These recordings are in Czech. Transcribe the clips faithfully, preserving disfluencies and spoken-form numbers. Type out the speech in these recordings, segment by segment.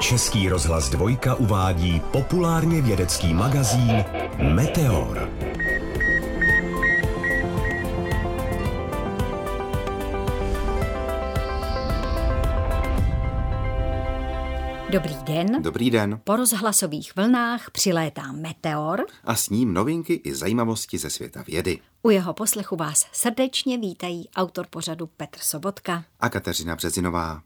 Český rozhlas Dvojka uvádí populárně vědecký magazín Meteor. Dobrý den. Dobrý den. Po rozhlasových vlnách přilétá Meteor. A s ním novinky i zajímavosti ze světa vědy. U jeho poslechu vás srdečně vítají autor pořadu Petr Sobotka a Kateřina Březinová.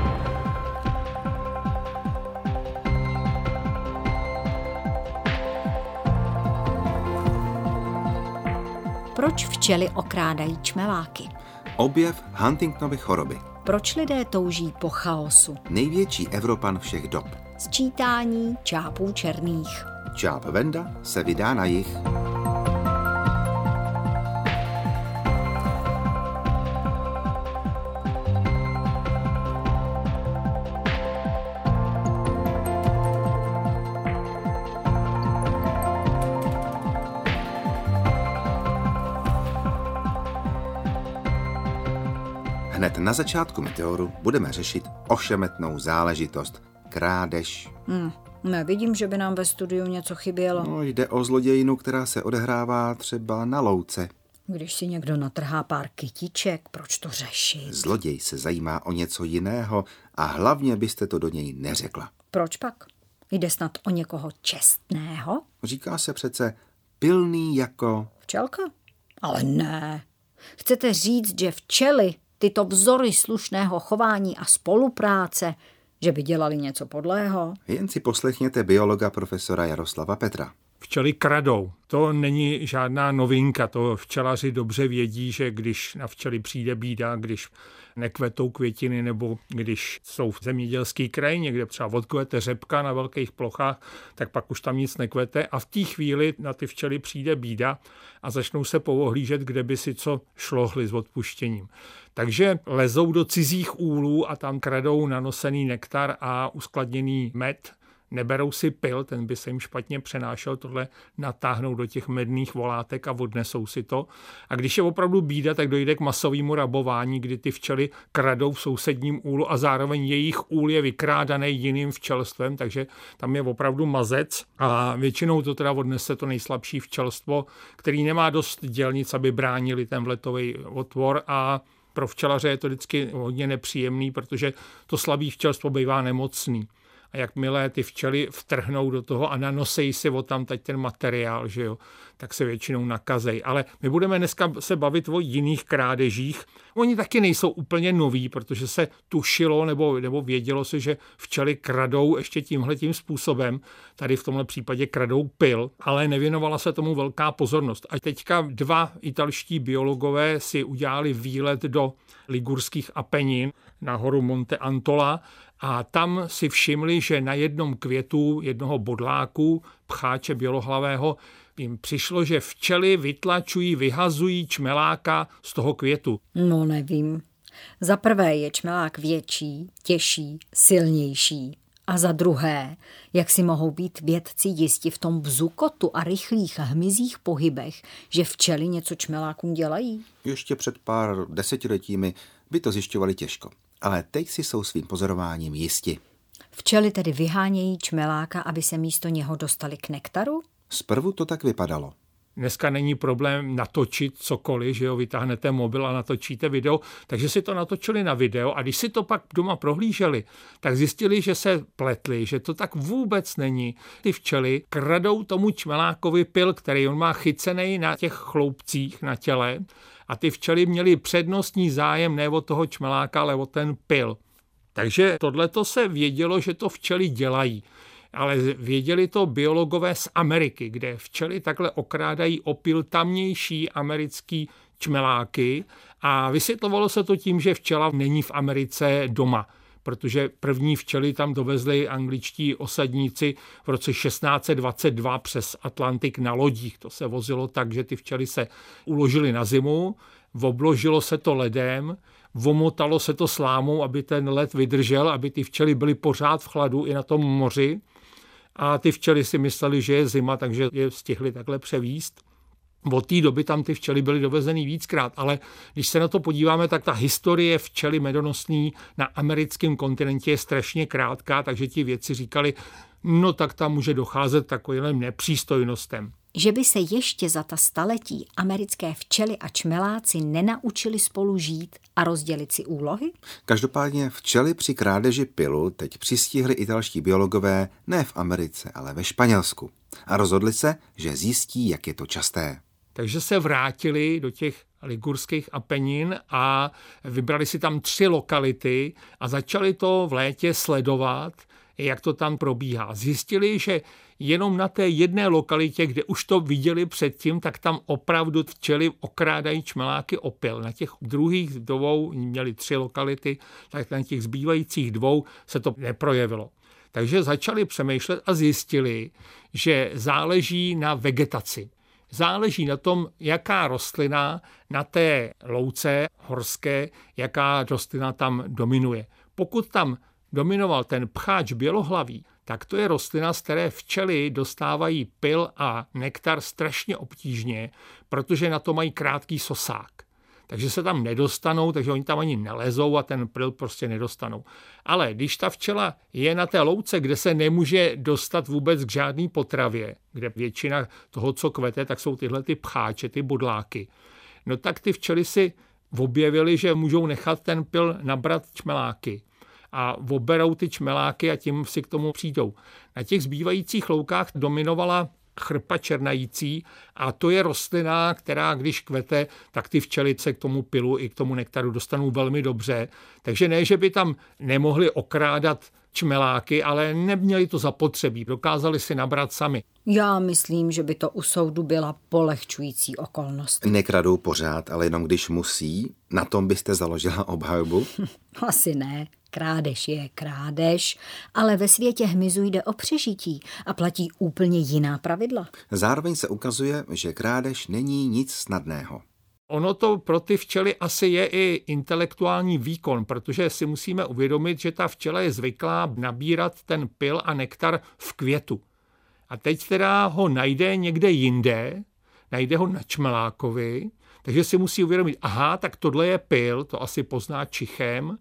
Proč včely okrádají čmeláky? Objev Huntingtonovy choroby. Proč lidé touží po chaosu? Největší Evropan všech dob. Sčítání čápů černých. Čáp Venda se vydá na jih. Hned na začátku Meteoru budeme řešit ošemetnou záležitost – krádež. Hmm, nevidím, že by nám ve studiu něco chybělo. No, jde o zlodějinu, která se odehrává třeba na louce. Když si někdo natrhá pár kytiček, proč to řešit? Zloděj se zajímá o něco jiného a hlavně byste to do něj neřekla. Proč pak? Jde snad o někoho čestného? Říká se přece pilný jako... Včelka? Ale ne. Chcete říct, že včely, tyto vzory slušného chování a spolupráce, že by dělali něco podlého? Jen si poslechněte biologa profesora Jaroslava Petra. Včely kradou. To není žádná novinka. To včelaři dobře vědí, že když na včely přijde bída, když nekvetou květiny nebo když jsou v zemědělské krajině, kde třeba odkvete řepka na velkých plochách, tak pak už tam nic nekvete a v té chvíli na ty včely přijde bída a začnou se povohlížet, kde by si co šlohli s odpuštěním. Takže lezou do cizích úlů a tam kradou nanosený nektar a uskladněný med. Neberou si pil, ten by se jim špatně přenášel, tohle natáhnou do těch medných volátek a odnesou si to. A když je opravdu bída, tak dojde k masovému rabování, kdy ty včely kradou v sousedním úlu a zároveň jejich úl je vykrádaný jiným včelstvem, takže tam je opravdu mazec a většinou to teda odnese to nejslabší včelstvo, který nemá dost dělnic, aby bránili ten vletový otvor a pro včelaře je to vždycky hodně nepříjemný, protože to slabý včelstvo bývá nemocný. A jakmile ty včely vtrhnou do toho a nanosejí si odtamtud ten materiál, že jo, tak se většinou nakazej. Ale my budeme dneska se bavit o jiných krádežích. Oni taky nejsou úplně noví, protože se tušilo nebo, nebo vědělo se, že včely kradou ještě tímhletím způsobem. Tady v tomhle případě kradou pil, ale nevěnovala se tomu velká pozornost. A teďka dva italští biologové si udělali výlet do ligurských Apenin na horu Monte Antola a tam si všimli, že na jednom květu jednoho bodláku, pcháče bělohlavého, jim přišlo, že včely vytlačují, vyhazují čmeláka z toho květu. No nevím. Za prvé je čmelák větší, těžší, silnější. A za druhé, jak si mohou být vědci jisti v tom bzukotu a rychlých hmyzích pohybech, že včely něco čmelákům dělají? Ještě před pár desetiletími by to zjišťovali těžko. Ale teď si jsou svým pozorováním jisti. Včely tedy vyhánějí čmeláka, aby se místo něho dostali k nektaru? Zprvu to tak vypadalo. Dneska není problém natočit cokoliv, že jo, vytáhnete mobil a natočíte video, takže si to natočili na video a když si to pak doma prohlíželi, tak zjistili, že se pletli, že to tak vůbec není. Ty včely kradou tomu čmelákovi pil, který on má chycený na těch chloupcích na těle a ty včely měly přednostní zájem ne od toho čmeláka, ale o ten pil. Takže tohleto se vědělo, že to včely dělají. Ale věděli to biologové z Ameriky, kde včely takhle okrádají o pil tamnější americký čmeláky a vysvětlovalo se to tím, že včela není v Americe doma, protože první včely tam dovezli angličtí osadníci v roce šestnáct set dvacet dva přes Atlantik na lodích. To se vozilo tak, že ty včely se uložily na zimu, obložilo se to ledem, omotalo se to slámou, aby ten led vydržel, aby ty včely byly pořád v chladu i na tom moři. A ty včely si mysleli, že je zima, takže je stihli takhle převíst. Od té doby tam ty včely byly dovezeny víckrát, ale když se na to podíváme, tak ta historie včely medonosný na americkém kontinentě je strašně krátká, takže ti vědci říkali, no tak tam může docházet takovým nepřístojnostem. Že by se ještě za ta staletí americké včely a čmeláci nenaučili spolu žít a rozdělit si úlohy? Každopádně včely při krádeži pylu teď přistihli italští biologové ne v Americe, ale ve Španělsku. A rozhodli se, že zjistí, jak je to časté. Takže se vrátili do těch ligurských Apenin a vybrali si tam tři lokality a začali to v létě sledovat, jak to tam probíhá. Zjistili, že jenom na té jedné lokalitě, kde už to viděli předtím, tak tam opravdu včely okrádají čmeláky o pyl. Na těch druhých dvou měli tři lokality, tak na těch zbývajících dvou se to neprojevilo. Takže začali přemýšlet a zjistili, že záleží na vegetaci. Záleží na tom, jaká rostlina na té louce horské, jaká rostlina tam dominuje. Pokud tam dominoval ten pcháč bělohlavý, tak to je rostlina, z které včely dostávají pyl a nektar strašně obtížně, protože na to mají krátký sosák. Takže se tam nedostanou, takže oni tam ani nelezou a ten pyl prostě nedostanou. Ale když ta včela je na té louce, kde se nemůže dostat vůbec k žádný potravě, kde většina toho, co kvete, tak jsou tyhle ty pcháče, ty bodláky, no tak ty včely si objevily, že můžou nechat ten pyl nabrat čmeláky. A oberou ty čmeláky a tím si k tomu přijdou. Na těch zbývajících loukách dominovala chrpa černající a to je rostlina, která když kvete, tak ty včely se k tomu pylu i k tomu nektaru dostanou velmi dobře. Takže ne, že by tam nemohli okrádat čmeláky, ale neměli to zapotřebí, dokázali si nabrat sami. Já myslím, že by to u soudu byla polehčující okolnost. Nekradou pořád, ale jenom když musí. Na tom byste založila obhajobu? Asi ne. Krádež je krádež, ale ve světě hmyzu jde o přežití a platí úplně jiná pravidla. Zároveň se ukazuje, že krádež není nic snadného. Ono to pro ty včely asi je i intelektuální výkon, protože si musíme uvědomit, že ta včela je zvyklá nabírat ten pyl a nektar v květu. A teď teda ho najde někde jinde, najde ho na čmelákovi, takže si musí uvědomit, aha, tak tohle je pyl, to asi pozná čichem,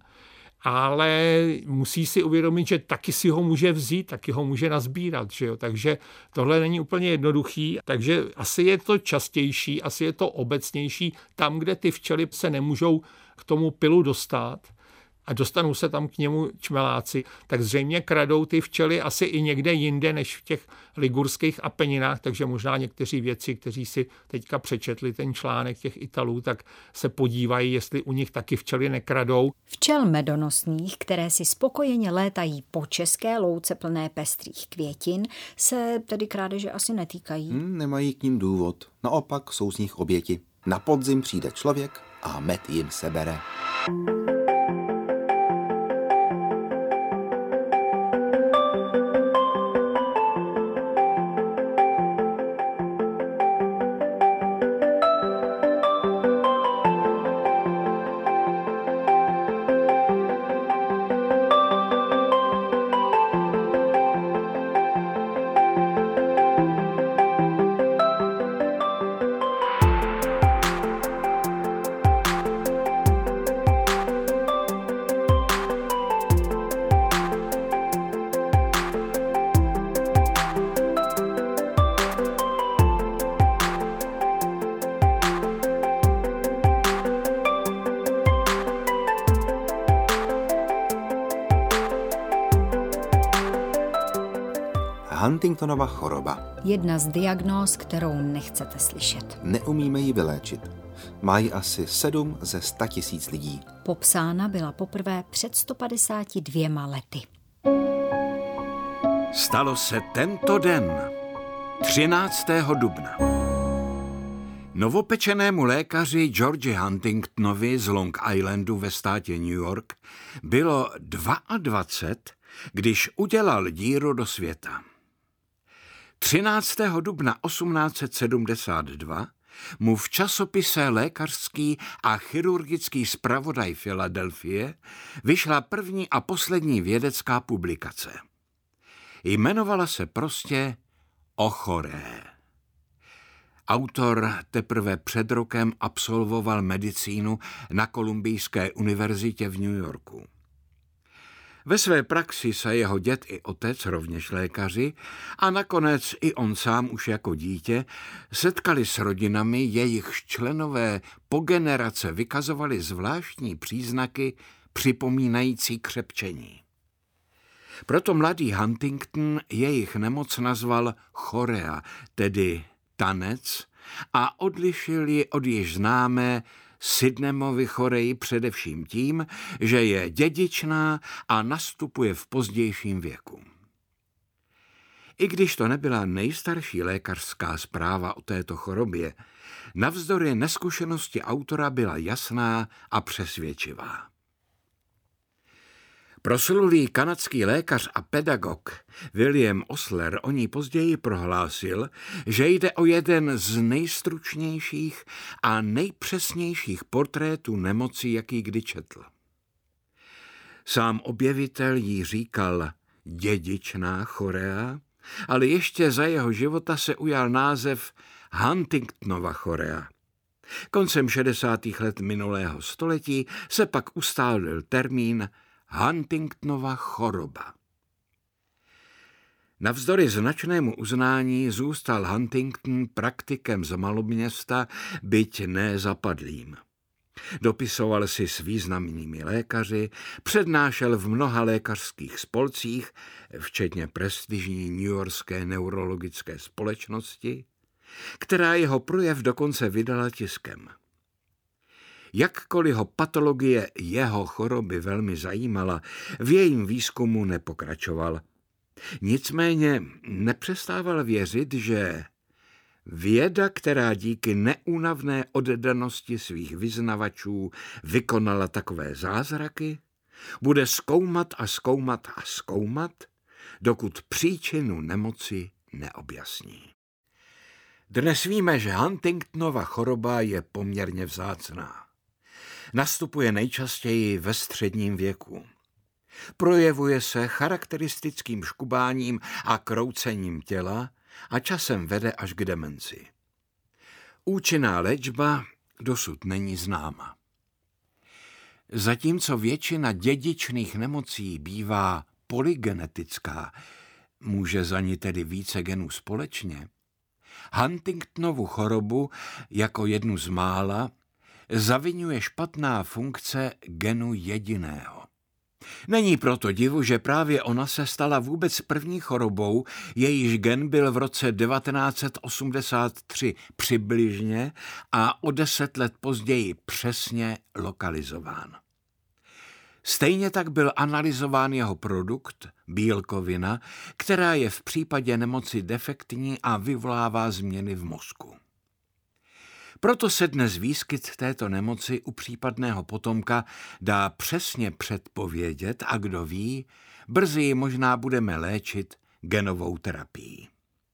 ale musí si uvědomit, že taky si ho může vzít, taky ho může nazbírat, že jo? Takže tohle není úplně jednoduchý, takže asi je to častější, asi je to obecnější tam, kde ty včely se nemůžou k tomu pylu dostat a dostanou se tam k němu čmeláci, tak zřejmě kradou ty včely asi i někde jinde než v těch ligurských Apeninách, takže možná někteří vědci, kteří si teďka přečetli ten článek těch Italů, tak se podívají, jestli u nich taky včely nekradou. Včel medonosných, které si spokojeně létají po české louce plné pestrých květin, se tedy krádeže asi netýkají. Hmm, nemají k ním důvod. Naopak jsou z nich oběti. Na podzim přijde člověk a med jim sebere. Huntingtonova choroba. Jedna z diagnóz, kterou nechcete slyšet. Neumíme ji vyléčit. Má ji asi sedm ze sta tisíc lidí. Popsána byla poprvé před sto padesáti dvěma lety. Stalo se tento den, třináctého dubna. Novopečenému lékaři Georgi Huntingtonovi z Long Islandu ve státě New York bylo dvacet dva, když udělal díru do světa. třináctého dubna osmnáct set sedmdesát dva mu v časopise Lékařský a chirurgický zpravodaj Filadelfie vyšla první a poslední vědecká publikace. Jmenovala se prostě O choré. Autor teprve před rokem absolvoval medicínu na Kolumbijské univerzitě v New Yorku. Ve své praxi se jeho děd i otec, rovněž lékaři, a nakonec i on sám už jako dítě, setkali s rodinami, jejichž členové po generace vykazovali zvláštní příznaky připomínající křepčení. Proto mladý Huntington jejich nemoc nazval chorea, tedy tanec, a odlišil ji od již známé Sydenhamovy choreji především tím, že je dědičná a nastupuje v pozdějším věku. I když to nebyla nejstarší lékařská zpráva o této chorobě, navzdory neskušenosti autora byla jasná a přesvědčivá. Proslulý kanadský lékař a pedagog William Osler o ní později prohlásil, že jde o jeden z nejstručnějších a nejpřesnějších portrétů nemoci, jaký kdy četl. Sám objevitel jí říkal dědičná chorea, ale ještě za jeho života se ujal název Huntingtonova chorea. Koncem šedesátých let minulého století se pak ustálil termín Huntingtonova choroba. Navzdory značnému uznání zůstal Huntington praktikem z maloměsta, byť ne zapadlým. Dopisoval si s významnými lékaři, přednášel v mnoha lékařských spolcích, včetně prestižní newyorské neurologické společnosti, která jeho projev dokonce vydala tiskem. Jakkoliv ho patologie jeho choroby velmi zajímala, v jejím výzkumu nepokračoval. Nicméně nepřestával věřit, že věda, která díky neúnavné oddanosti svých vyznavačů vykonala takové zázraky, bude zkoumat a zkoumat a zkoumat, dokud příčinu nemoci neobjasní. Dnes víme, že Huntingtonova choroba je poměrně vzácná. Nastupuje nejčastěji ve středním věku. Projevuje se charakteristickým škubáním a kroucením těla a časem vede až k demenci. Účinná léčba dosud není známa. Zatímco většina dědičných nemocí bývá polygenetická, může za ní tedy více genů společně, Huntingtonovu chorobu jako jednu z mála zaviňuje špatná funkce genu jediného. Není proto divu, že právě ona se stala vůbec první chorobou, jejíž gen byl v roce devatenáct set osmdesát tři přibližně a o deset let později přesně lokalizován. Stejně tak byl analyzován jeho produkt, bílkovina, která je v případě nemoci defektní a vyvolává změny v mozku. Proto se dnes výskyt této nemoci u případného potomka dá přesně předpovědět a kdo ví, brzy ji možná budeme léčit genovou terapií.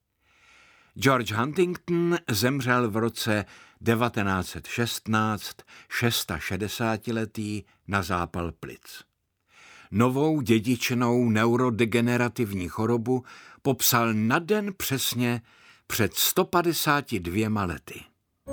George Huntington zemřel v roce devatenáct set šestnáct, šedesátišestiletý, na zápal plic. Novou dědičnou neurodegenerativní chorobu popsal na den přesně před sto padesáti dvěma lety.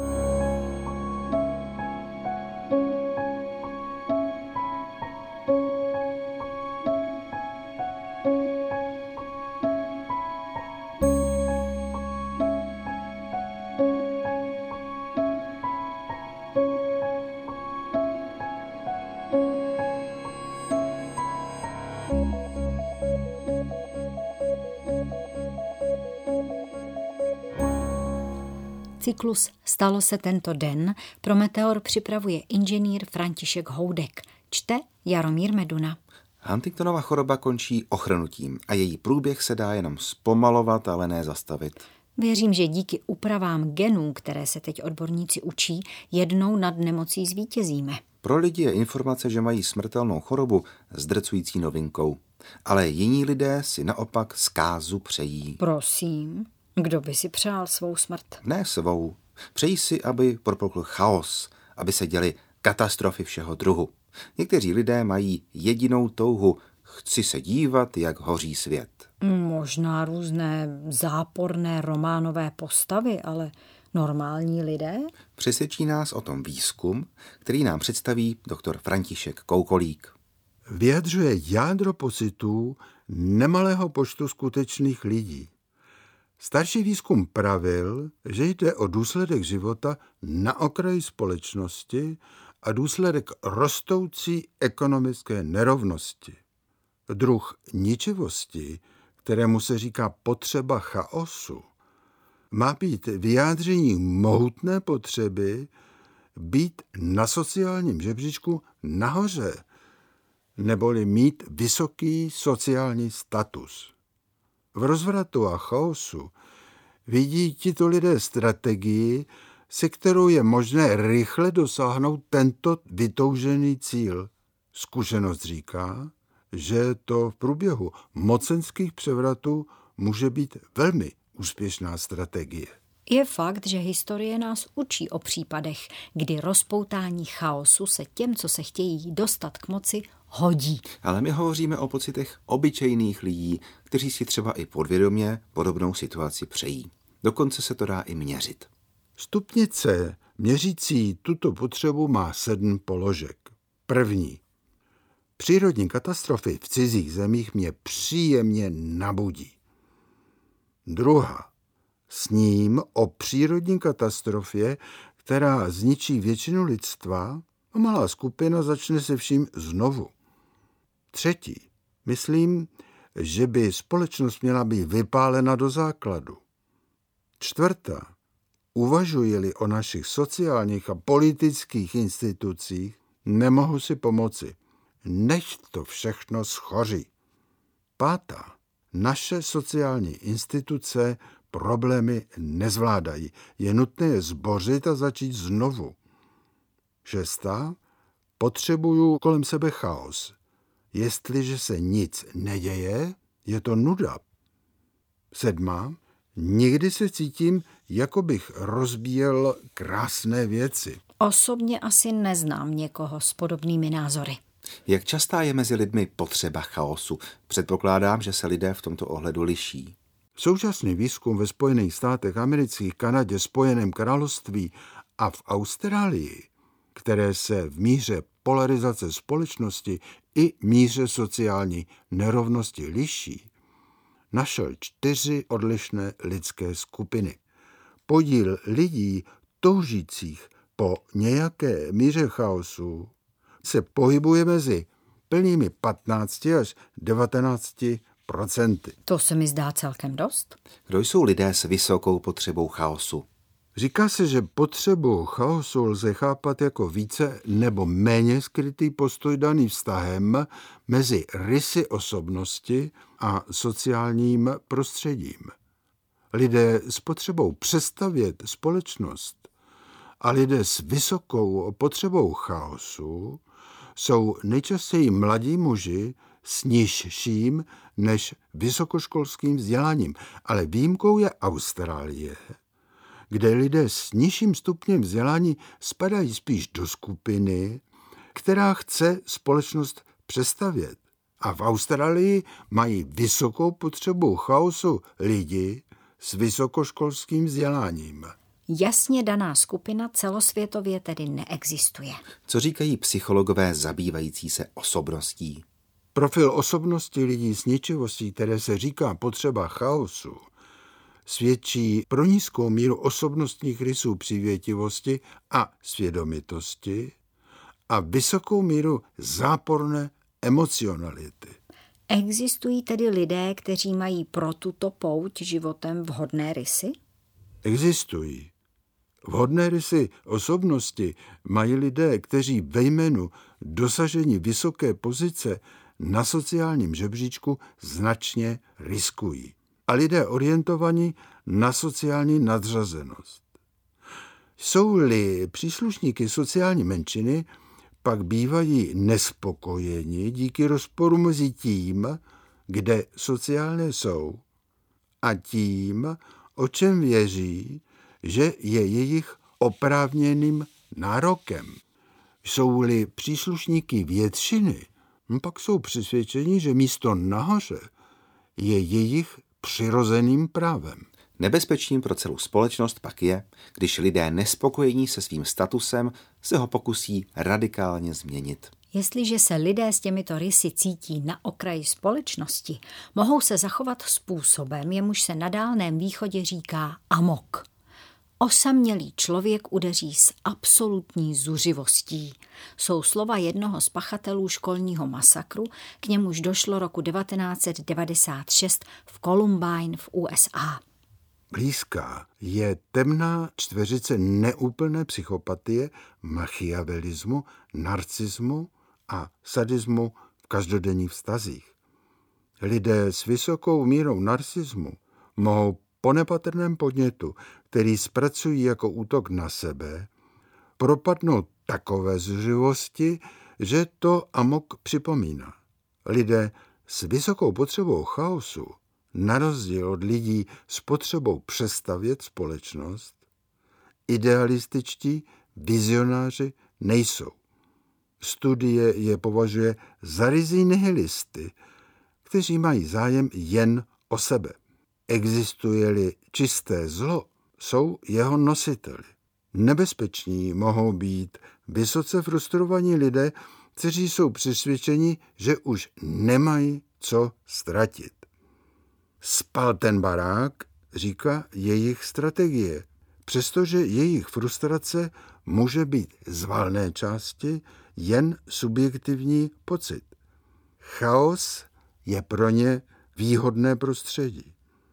Cyklus Stalo se tento den pro Meteor připravuje inženýr František Houdek. Čte Jaromír Meduna. Huntingtonova choroba končí ochrnutím a její průběh se dá jenom zpomalovat, ale ne zastavit. Věřím, že díky úpravám genů, které se teď odborníci učí, jednou nad nemocí zvítězíme. Pro lidi je informace, že mají smrtelnou chorobu, zdrcující novinkou. Ale jiní lidé si naopak zkázu přejí. Prosím, kdo by si přál svou smrt? Ne svou. Přejí si, aby propukl chaos, aby se děly katastrofy všeho druhu. Někteří lidé mají jedinou touhu. Chci se dívat, jak hoří svět. Možná různé záporné románové postavy, ale normální lidé? Přesvědčí nás o tom výzkum, který nám představí doktor František Koukolík. Vyjadřuje jádro pocitů nemalého počtu skutečných lidí. Starší výzkum pravil, že jde o důsledek života na okraji společnosti a důsledek rostoucí ekonomické nerovnosti. Druh ničivosti, kterému se říká potřeba chaosu, má být vyjádřením mohutné potřeby být na sociálním žebříčku nahoře, neboli mít vysoký sociální status. V rozvratu a chaosu vidí tito lidé strategii, se kterou je možné rychle dosáhnout tento vytoužený cíl. Zkušenost říká, že to v průběhu mocenských převratů může být velmi úspěšná strategie. Je fakt, že historie nás učí o případech, kdy rozpoutání chaosu se těm, co se chtějí dostat k moci, hodí. Ale my hovoříme o pocitech obyčejných lidí, kteří si třeba i podvědomě podobnou situaci přejí. Dokonce se to dá i měřit. Stupnice měřící tuto potřebu má sedm položek. První. Přírodní katastrofy v cizích zemích mě příjemně nabudí. Druhá. Sním o přírodní katastrofě, která zničí většinu lidstva, a malá skupina začne se vším znovu. Třetí. Myslím, že by společnost měla být vypálena do základu. Čtvrtá. Uvažuji-li o našich sociálních a politických institucích, nemohu si pomoci. Nechť to všechno schoří. Pátá. Naše sociální instituce problémy nezvládají. Je nutné je zbořit a začít znovu. Šestá. Potřebuju kolem sebe chaos. Jestliže se nic neděje, je to nuda. Sedmá. Nikdy se cítím, jako bych rozbíjel krásné věci. Osobně asi neznám někoho s podobnými názory. Jak častá je mezi lidmi potřeba chaosu? Předpokládám, že se lidé v tomto ohledu liší. Současný výzkum ve Spojených státech amerických, Kanadě, Spojeném království a v Austrálii, které se v míře polarizace společnosti i míře sociální nerovnosti liší, našel čtyři odlišné lidské skupiny. Podíl lidí toužících po nějaké míře chaosu se pohybuje mezi plnými patnácti až devatenácti procenty. To se mi zdá celkem dost. Kdo jsou lidé s vysokou potřebou chaosu? Říká se, že potřebu chaosu lze chápat jako více nebo méně skrytý postoj daný vztahem mezi rysy osobnosti a sociálním prostředím. Lidé s potřebou přestavět společnost a lidé s vysokou potřebou chaosu jsou nejčastěji mladí muži s nižším než vysokoškolským vzděláním, ale výjimkou je Austrálie, kde lidé s nižším stupněm vzdělání spadají spíš do skupiny, která chce společnost přestavět. A v Austrálii mají vysokou potřebu chaosu lidi s vysokoškolským vzděláním. Jasně daná skupina celosvětově tedy neexistuje. Co říkají psychologové zabývající se osobností? Profil osobnosti lidí s ničivostí, které se říká potřeba chaosu, svědčí pro nízkou míru osobnostních rysů přívětivosti a svědomitosti a vysokou míru záporné emocionality. Existují tedy lidé, kteří mají pro tuto pouť životem vhodné rysy? Existují. Vhodné rysy osobnosti mají lidé, kteří ve jménu dosažení vysoké pozice na sociálním žebříčku značně riskují. A lidé orientovaní na sociální nadřazenost. Jsou-li příslušníky sociální menšiny, pak bývají nespokojeni díky rozporu mezi tím, kde sociálně jsou, a tím, o čem věří, že je jejich oprávněným nárokem. Jsou-li příslušníky většiny, pak jsou přesvědčeni, že místo nahoře je jejich přirozeným právem. Nebezpečím pro celou společnost pak je, když lidé nespokojení se svým statusem se ho pokusí radikálně změnit. Jestliže se lidé s těmito rysy cítí na okraji společnosti, mohou se zachovat způsobem, jemuž se na Dálném východě říká amok. Osamělý člověk udeří s absolutní zuřivostí. Jsou slova jednoho z pachatelů školního masakru, k němuž došlo roku devatenáct set devadesát šest v Columbine v U S A. Blízká je temná čtveřice neúplné psychopatie, machiavelismu, narcismu a sadismu v každodenních vztazích. Lidé s vysokou mírou narcismu mohou po nepatrném podnětu, který zpracují jako útok na sebe, propadnout takové zuřivosti, že to amok připomíná. Lidé s vysokou potřebou chaosu, na rozdíl od lidí s potřebou přestavět společnost, idealističtí vizionáři nejsou. Studie je považuje za ryzí nihilisty, kteří mají zájem jen o sebe. Existuje-li čisté zlo, jsou jeho nositeli. Nebezpeční mohou být vysoce frustrovaní lidé, kteří jsou přesvědčeni, že už nemají co ztratit. Spal ten barák, říká jejich strategie, přestože jejich frustrace může být z valné části jen subjektivní pocit. Chaos je pro ně výhodné prostředí.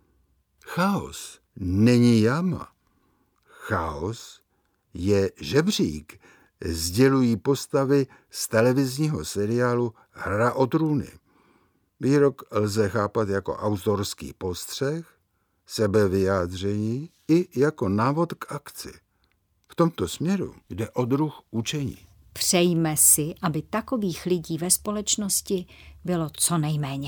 Chaos není jáma. Chaos je žebřík, sdělují postavy z televizního seriálu Hra o trůny. Výrok lze chápat jako autorský postřeh, sebevyjádření i jako návod k akci. V tomto směru jde o druh učení. Přejme si, aby takových lidí ve společnosti bylo co nejméně.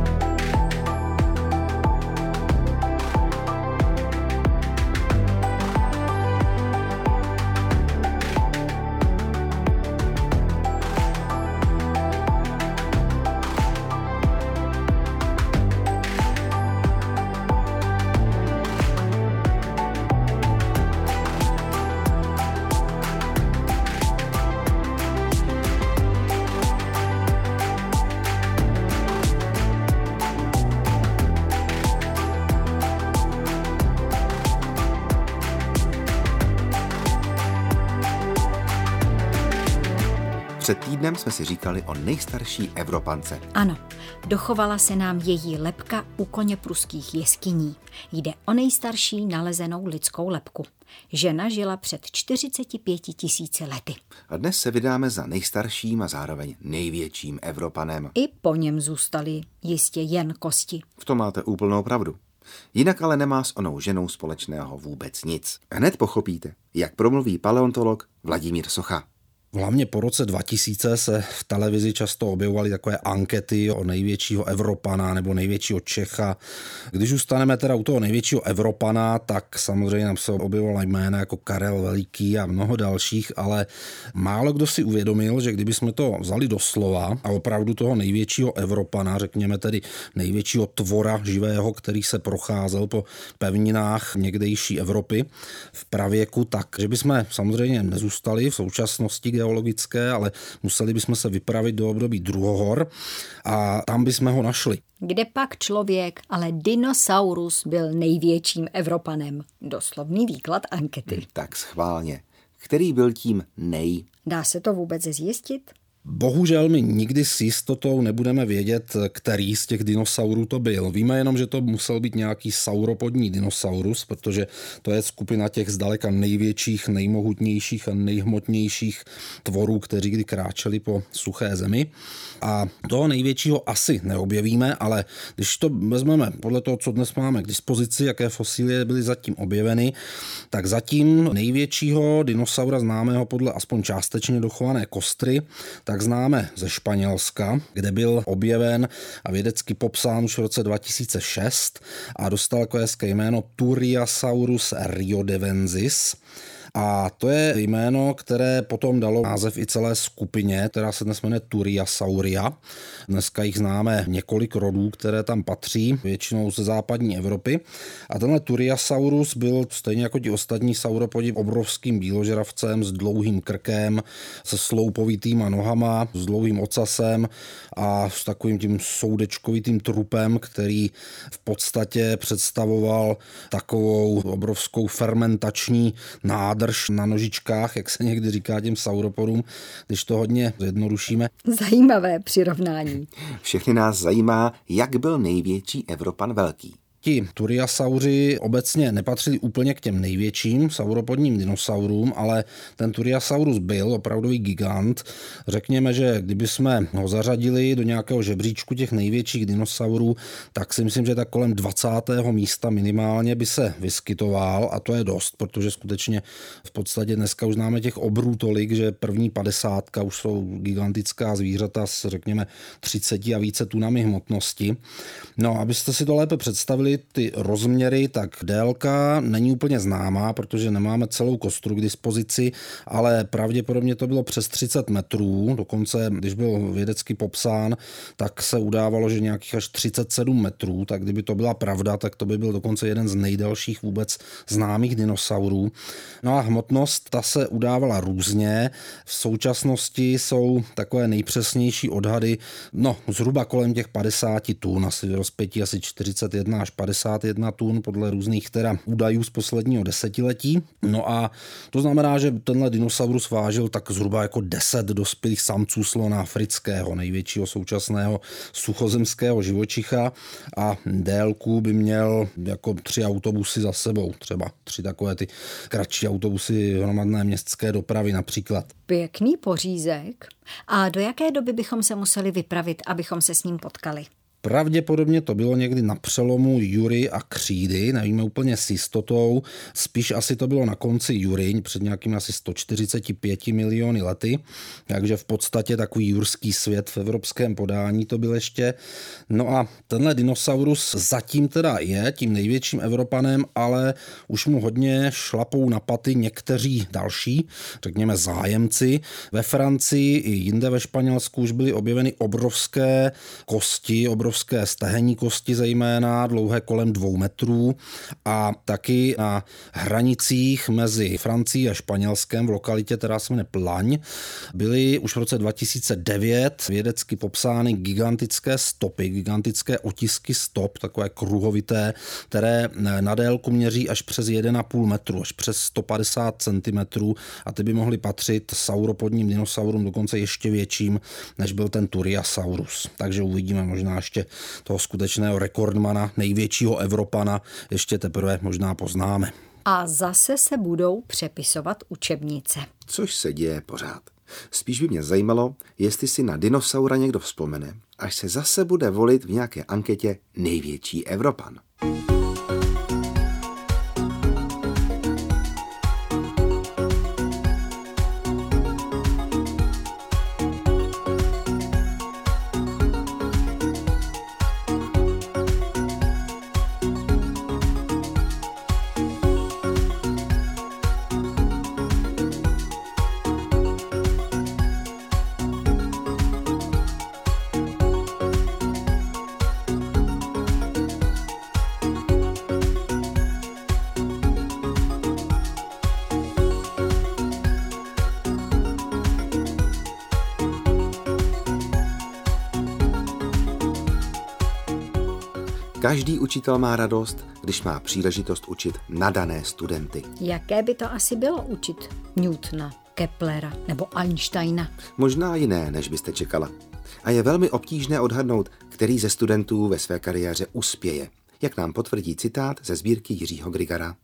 Před týdnem jsme si říkali o nejstarší Evropance. Ano, dochovala se nám její lebka u koně pruských jeskyní. Jde o nejstarší nalezenou lidskou lebku. Žena žila před čtyřiceti pěti tisíci lety. A dnes se vydáme za nejstarším a zároveň největším Evropanem. I po něm zůstaly jistě jen kosti. V tom máte úplnou pravdu. Jinak ale nemá s onou ženou společného vůbec nic. Hned pochopíte, jak promluví paleontolog Vladimír Socha. Hlavně po roce dva tisíce se v televizi často objevovaly takové ankety o největšího Evropana nebo největšího Čecha. Když zůstaneme teda u toho největšího Evropana, tak samozřejmě nám se objevovala jména jako Karel Veliký a mnoho dalších, ale málo kdo si uvědomil, že kdybychom to vzali do slova a opravdu toho největšího Evropana, řekněme tedy největšího tvora živého, který se procházel po pevninách někdejší Evropy v pravěku, tak že bychom samozřejmě nezůstali v současnosti geologické, ale museli bychom se vypravit do období druhohor a tam bychom ho našli. Kde pak člověk, ale dinosaurus byl největším Evropanem. Doslovný výklad ankety. Tak schválně. Který byl tím nej? Dá se to vůbec zjistit? Bohužel my nikdy s jistotou nebudeme vědět, který z těch dinosaurů to byl. Víme jenom, že to musel být nějaký sauropodní dinosaurus, protože to je skupina těch zdaleka největších, nejmohutnějších a nejhmotnějších tvorů, kteří kdy kráčeli po suché zemi. A toho největšího asi neobjevíme, ale když to vezmeme podle toho, co dnes máme k dispozici, jaké fosilie byly zatím objeveny, tak zatím největšího dinosaura známého podle aspoň částečně dochované kostry, tak známe ze Španělska, kde byl objeven a vědecky popsán už v roce dva tisíce šest a dostal jako hezké jméno Turiasaurus riodevensis. A to je jméno, které potom dalo název i celé skupině, která se dnes jmenuje Turiasauria. Dneska jich známe několik rodů, které tam patří, většinou ze západní Evropy. A tenhle Turiasaurus byl stejně jako ti ostatní sauropodi obrovským bíložravcem s dlouhým krkem, se sloupovitýma nohama, s dlouhým ocasem a s takovým tím soudečkovitým trupem, který v podstatě představoval takovou obrovskou fermentační nádrž na nožičkách, jak se někdy říká těm sauropodům, když to hodně zjednodušíme. Zajímavé přirovnání. Všechny nás zajímá, jak byl největší Evropan velký. Ti Turiasauři obecně nepatřili úplně k těm největším sauropodním dinosaurům, ale ten Turiasaurus byl opravdový gigant. Řekněme, že kdyby jsme ho zařadili do nějakého žebříčku těch největších dinosaurů, tak si myslím, že tak kolem dvacátého místa minimálně by se vyskytoval a to je dost, protože skutečně v podstatě dneska už známe těch obrů tolik, že první padesátka už jsou gigantická zvířata s řekněme třiceti a více tunami hmotnosti. No, abyste si to lépe představili, ty rozměry, tak délka není úplně známá, protože nemáme celou kostru k dispozici, ale pravděpodobně to bylo přes třicet metrů, dokonce když byl vědecky popsán, tak se udávalo, že nějakých až třicet sedm metrů, tak kdyby to byla pravda, tak to by byl dokonce jeden z nejdelších vůbec známých dinosaurů. No a hmotnost, ta se udávala různě, v současnosti jsou takové nejpřesnější odhady, no zhruba kolem těch padesáti tun, asi rozpětí asi čtyřicet jedna až padesát jedna tun podle různých teda údajů z posledního desetiletí. No a to znamená, že tenhle dinosaurus vážil tak zhruba jako deset dospělých samců slona afrického, největšího současného suchozemského živočicha a délku by měl jako tři autobusy za sebou, třeba tři takové ty kratší autobusy hromadné městské dopravy například. Pěkný pořízek. A do jaké doby bychom se museli vypravit, abychom se s ním potkali? Pravděpodobně to bylo někdy na přelomu Jury a Křídy, nevíme úplně s jistotou, spíš asi to bylo na konci Jury, před nějakými asi sto čtyřicet pět miliony lety, takže v podstatě takový jurský svět v evropském podání to byl ještě. No a tenhle dinosaurus zatím teda je tím největším Evropanem, ale už mu hodně šlapou na paty někteří další, řekněme zájemci. Ve Francii i jinde ve Španělsku už byly objeveny obrovské kosti, obrovské stehenní kosti zejména, dlouhé kolem dvou metrů a taky na hranicích mezi Francií a Španělskem v lokalitě, která se jmenuje Plaň, byly už v roce dva tisíce devět vědecky popsány gigantické stopy, gigantické otisky stop, takové kruhovité, které na délku měří až přes jeden a půl metru, až přes sto padesát centimetrů a ty by mohly patřit sauropodním dinosaurům dokonce ještě větším, než byl ten Turiasaurus. Takže uvidíme možná ještě toho skutečného rekordmana, největšího Evropana, ještě teprve možná poznáme. A zase se budou přepisovat učebnice. Což se děje pořád. Spíš by mě zajímalo, jestli si na dinosaura někdo vzpomene, až se zase bude volit v nějaké anketě největší Evropan. Každý učitel má radost, když má příležitost učit nadané studenty. Jaké by to asi bylo učit Newtona, Keplera nebo Einsteina? Možná jiné, než byste čekala. A je velmi obtížné odhadnout, který ze studentů ve své kariéře uspěje, jak nám potvrdí citát ze sbírky Jiřího Grigara.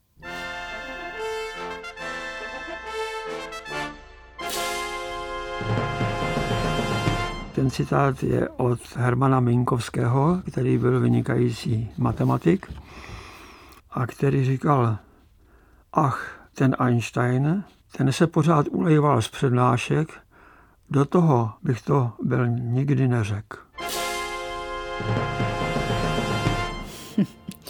Ten citát je od Hermana Minkovského, který byl vynikající matematik a který říkal: ach, ten Einstein, ten se pořád ulejval z přednášek, do toho bych to byl nikdy neřekl.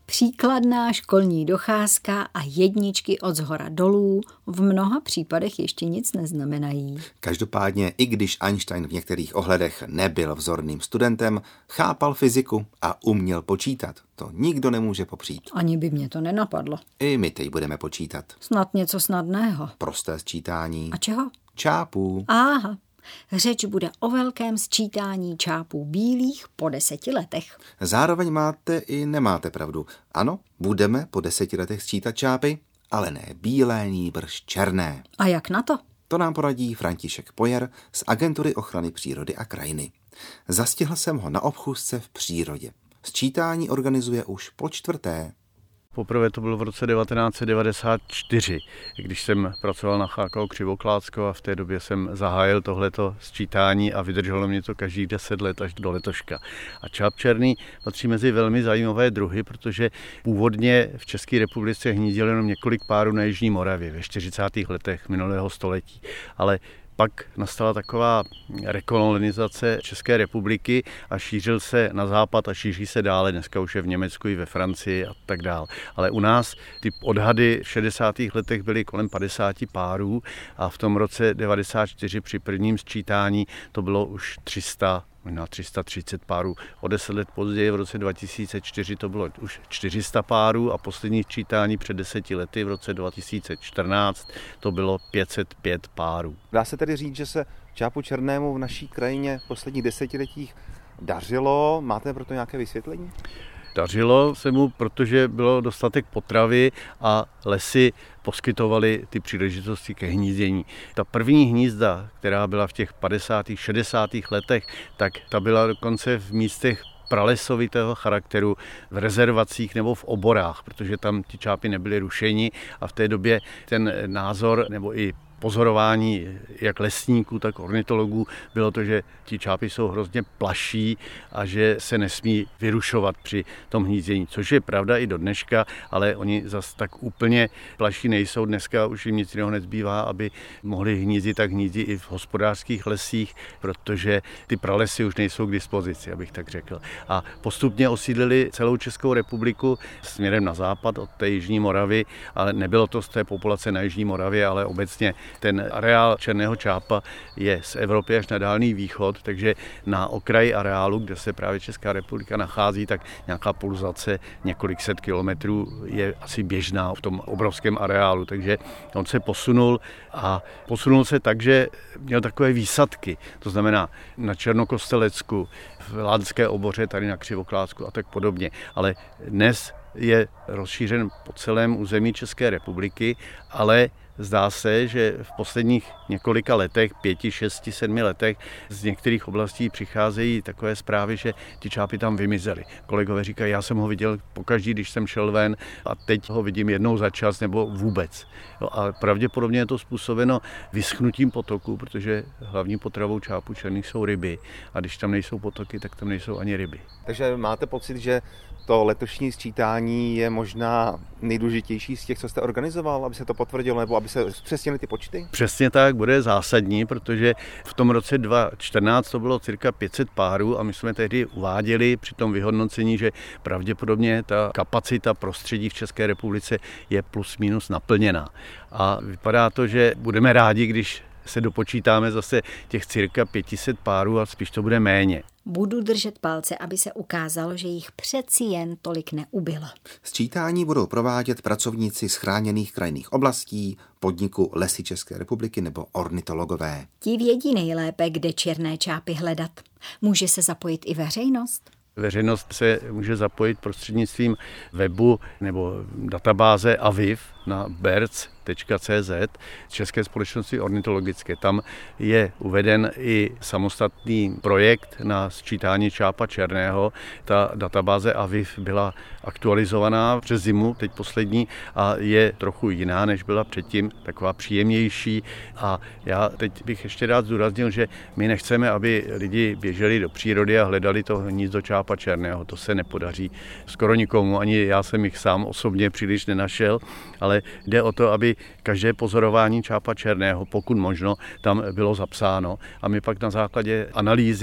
Příkladná školní docházka a jedničky od zhora dolů v mnoha případech ještě nic neznamenají. Každopádně, i když Einstein v některých ohledech nebyl vzorným studentem, chápal fyziku a uměl počítat. To nikdo nemůže popřít. Ani by mě to nenapadlo. I my teď budeme počítat. Snad něco snadného. Prosté sčítání. A čeho? Čápů. Aha. Řeč bude o velkém sčítání čápů bílých po deseti letech. Zároveň máte i nemáte pravdu. Ano, budeme po deseti letech sčítat čápy, ale ne bílé, nýbrž černé. A jak na to? To nám poradí František Pojer z Agentury ochrany přírody a krajiny. Zastihl jsem ho na obchůzce v přírodě. Sčítání organizuje už po čtvrté. Poprvé to bylo v roce devatenáct set devadesát čtyři, když jsem pracoval na H K O Křivoklátsko a v té době jsem zahájil tohleto sčítání a vydrželo mě to každých deset let až do letoška. A čáp černý patří mezi velmi zajímavé druhy, protože původně v České republice hnízdilo jenom několik párů na Jižní Moravě ve čtyřicátých letech minulého století, ale pak nastala taková rekolonizace České republiky a šířil se na západ a šíří se dále. Dneska už je v Německu i ve Francii a tak dál. Ale u nás ty odhady v šedesátých letech byly kolem padesáti párů a v tom roce devadesát čtyři při prvním sčítání to bylo už tři sta, možná tři sta třicet párů. O deset let později v roce dva tisíce čtyři to bylo už čtyři sta párů a poslední sčítání před deseti lety v roce dva tisíce čtrnáct to bylo pět set pět párů. Dá se tedy říct, že se čápu černému v naší krajině v posledních desetiletích dařilo? Máte pro to nějaké vysvětlení? Dařilo se mu, protože bylo dostatek potravy a lesy poskytovaly ty příležitosti ke hnízdění. Ta první hnízda, která byla v těch padesátých, šedesátých letech, tak ta byla dokonce v místech pralesovitého charakteru v rezervacích nebo v oborách, protože tam ti čápy nebyly rušeni a v té době ten názor nebo i pozorování jak lesníků, tak ornitologů bylo to, že ti čápy jsou hrozně plaší a že se nesmí vyrušovat při tom hnízdění, což je pravda i do dneška, ale oni zas tak úplně plaší nejsou. Dneska už jim nic jiného nezbývá, aby mohli hnízdit, tak hnízdí i v hospodářských lesích, protože ty pralesy už nejsou k dispozici, abych tak řekl. A postupně osídlili celou Českou republiku směrem na západ od té Jižní Moravy, ale nebylo to z té populace na Jižní Moravě, ale obecně ten areál černého čápa je z Evropy až na Dálný východ, takže na okraji areálu, kde se právě Česká republika nachází, tak nějaká pulzace několik set kilometrů je asi běžná v tom obrovském areálu, takže on se posunul a posunul se tak, že měl takové výsadky, to znamená na Černokostelecku, v Lánské oboře, tady na Křivoklátsku a tak podobně, ale dnes je rozšířen po celém území České republiky, ale zdá se, že v posledních několika letech, pěti, šesti, sedmi letech z některých oblastí přicházejí takové zprávy, že ti čápy tam vymizely. Kolegové říkají, já jsem ho viděl pokaždý, když jsem šel ven a teď ho vidím jednou za čas nebo vůbec. No a pravděpodobně je to způsobeno vyschnutím potoků, protože hlavní potravou čápů černých jsou ryby a když tam nejsou potoky, tak tam nejsou ani ryby. Takže máte pocit, že to letošní sčítání je možná nejdůležitější z těch, co jste organizoval, aby se to potvrdilo nebo aby se zpřesnily ty počty? Přesně tak, bude zásadní, protože v tom roce dva tisíce čtrnáct to bylo cirka pět set párů a my jsme tehdy uváděli při tom vyhodnocení, že pravděpodobně ta kapacita prostředí v České republice je plus minus naplněná. A vypadá to, že budeme rádi, když se dopočítáme zase těch cirka pět set párů a spíš to bude méně. Budu držet palce, aby se ukázalo, že jich přeci jen tolik neubylo. Sčítání budou provádět pracovníci z chráněných krajinných oblastí, podniku Lesy České republiky nebo ornitologové. Ti vědí nejlépe, kde černé čápy hledat. Může se zapojit i veřejnost? Veřejnost se může zapojit prostřednictvím webu nebo databáze A V I V na birds tečka cé zet České společnosti ornitologické. Tam je uveden i samostatný projekt na sčítání čápa černého. Ta databáze A V I V byla aktualizovaná přes zimu, teď poslední, a je trochu jiná, než byla předtím, taková příjemnější. A já teď bych ještě rád zdůraznil, že my nechceme, aby lidi běželi do přírody a hledali to hnízdo čápa černého. To se nepodaří skoro nikomu, ani já jsem jich sám osobně příliš nenašel, ale jde o to, aby každé pozorování čápa černého, pokud možno, tam bylo zapsáno a my pak na základě analýzy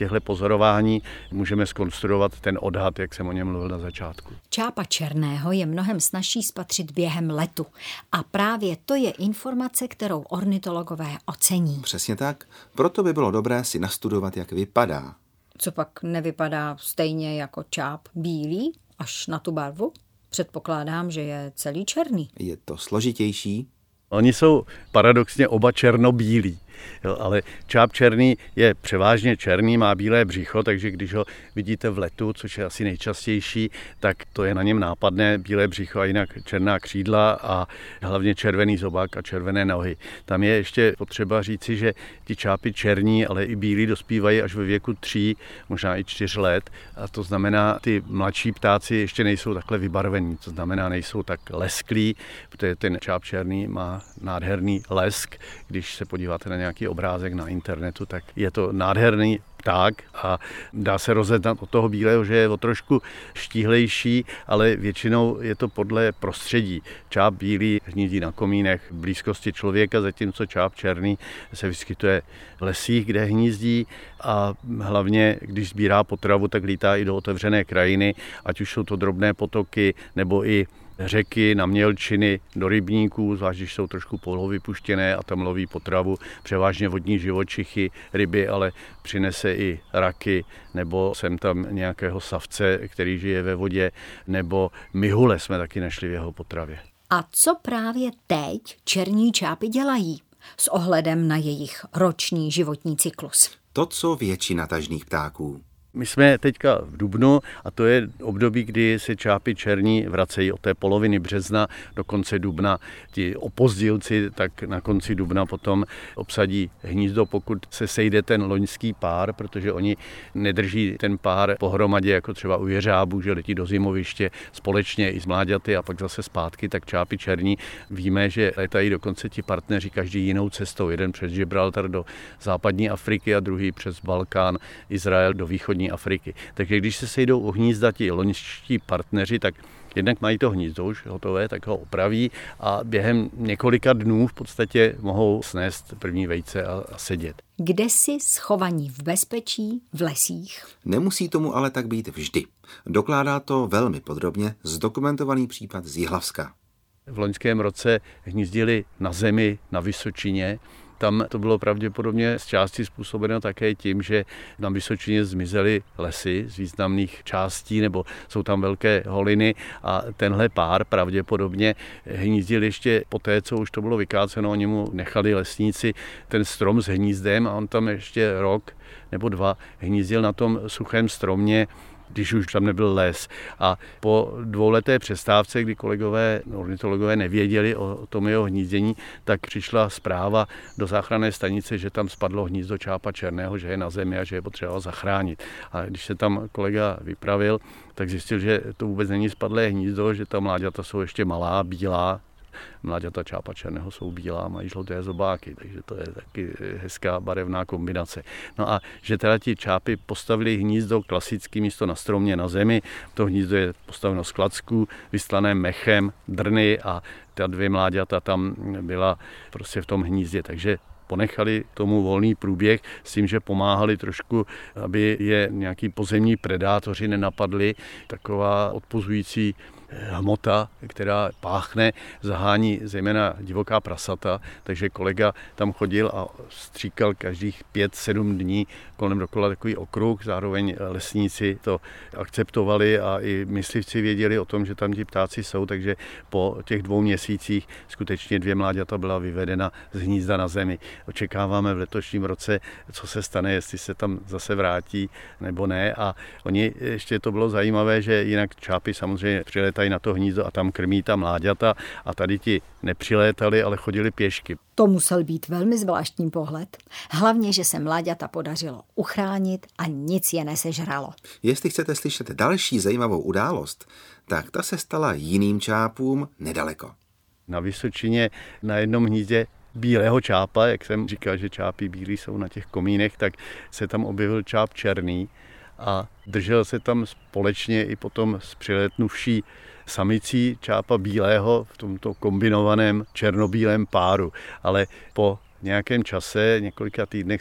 těchto pozorování můžeme zkonstruovat ten odhad, jak jsem o něm mluvil na začátku. Čápa černého je mnohem snazší spatřit během letu a právě to je informace, kterou ornitologové ocení. Přesně tak, proto by bylo dobré si nastudovat, jak vypadá. Co pak nevypadá stejně jako čáp bílý, až na tu barvu? Předpokládám, že je celý černý. Je to složitější. Oni jsou paradoxně oba černobílí, jo, ale čáp černý je převážně černý, má bílé břicho, takže když ho vidíte v letu, což je asi nejčastější, tak to je na něm nápadné bílé břicho a jinak černá křídla a hlavně červený zobák a červené nohy. Tam je ještě potřeba říci, že ti čápy černí, ale i bílí dospívají až ve věku tří, možná i čtyř let a to znamená, ty mladší ptáci ještě nejsou takhle vybarvení, to znamená, nejsou tak lesklí, protože ten čáp černý má nádherný lesk. Když se podíváte na nějaký obrázek na internetu, tak je to nádherný pták a dá se rozeznat od toho bílého, že je o trošku štíhlejší, ale většinou je to podle prostředí. Čáp bílý hnízdí na komínech v blízkosti člověka, zatímco čáp černý se vyskytuje v lesích, kde hnízdí a hlavně, když sbírá potravu, tak lítá i do otevřené krajiny, ať už jsou to drobné potoky nebo i řeky, na mělčiny, do rybníků, zvlášť když jsou trošku polovypuštěné a tam loví potravu, převážně vodní živočichy, ryby, ale přinese i raky, nebo sem tam nějakého savce, který žije ve vodě, nebo myhule jsme taky našli v jeho potravě. A co právě teď černí čápy dělají s ohledem na jejich roční životní cyklus? To, co většina tažných ptáků. My jsme teďka v dubnu a to je období, kdy se čápy černí vracejí od té poloviny března do konce dubna. Ti opozdilci tak na konci dubna potom obsadí hnízdo, pokud se sejde ten loňský pár, protože oni nedrží ten pár pohromadě, jako třeba u jeřábů, že letí do zimoviště společně i s mláďaty a pak zase zpátky, tak čápy černí víme, že letají dokonce ti partneři každý jinou cestou. Jeden přes Gibraltar do západní Afriky a druhý přes Balkán, Izrael do východní Afriky. Takže když se sejdou u hnízda ti loňští partneři, tak jednak mají to hnízdo už hotové, tak ho opraví a během několika dnů v podstatě mohou snést první vejce a, a sedět. Kde si schovaní v bezpečí v lesích? Nemusí tomu ale tak být vždy. Dokládá to velmi podrobně zdokumentovaný případ z Jihlavska. V loňském roce hnízdili na zemi na Vysočině. Tam to bylo pravděpodobně z části způsobeno také tím, že na Vysočině zmizely lesy z významných částí, nebo jsou tam velké holiny a tenhle pár pravděpodobně hnízdil ještě po té, co už to bylo vykáceno, oni mu nechali lesníci ten strom s hnízdem a on tam ještě rok nebo dva hnízdil na tom suchém stromě, když už tam nebyl les. A po dvouleté přestávce, kdy kolegové ornitologové nevěděli o tom jeho hnízdění, tak přišla zpráva do záchranné stanice, že tam spadlo hnízdo čápa černého, že je na zemi a že je potřeba zachránit. A když se tam kolega vypravil, tak zjistil, že to vůbec není spadlé hnízdo, že ta mláďata jsou ještě malá, bílá. Mláďata čápa černého jsou bílá, mají žluté zobáky, takže to je taky hezká barevná kombinace. No a že teda ti čápy postavili hnízdo klasicky místo na stromě na zemi, to hnízdo je postaveno z klacků, vystlané mechem, drny a ta dvě mláďata tam byla prostě v tom hnízdě, takže ponechali tomu volný průběh s tím, že pomáhali trošku, aby je nějaký pozemní predátoři nenapadli. Taková odpozující hmota, která páchne, zahání zejména divoká prasata, takže kolega tam chodil a stříkal každých pět, sedm dní kolem dokola takový okruh, zároveň lesníci to akceptovali a i myslivci věděli o tom, že tam ti ptáci jsou, takže po těch dvou měsících skutečně dvě mláďata byla vyvedena z hnízda na zemi. Očekáváme v letošním roce, co se stane, jestli se tam zase vrátí nebo ne a oni, ještě to bylo zajímavé, že jinak čápy samozřejmě přilétají na to hnízdo a tam krmí ta mláďata a tady ti nepřilétali, ale chodili pěšky. To musel být velmi zvláštní pohled. Hlavně, že se mláďata podařilo uchránit a nic je nesežralo. Jestli chcete slyšet další zajímavou událost, tak ta se stala jiným čápům nedaleko. Na Vysočině na jednom hnízdě bílého čápa, jak jsem říkal, že čápy bílí jsou na těch komínech, tak se tam objevil čáp černý a držel se tam společně i potom s přilétnuvší samicí čápa bílého v tomto kombinovaném černobílém páru. Ale po nějakém čase, několika týdnech se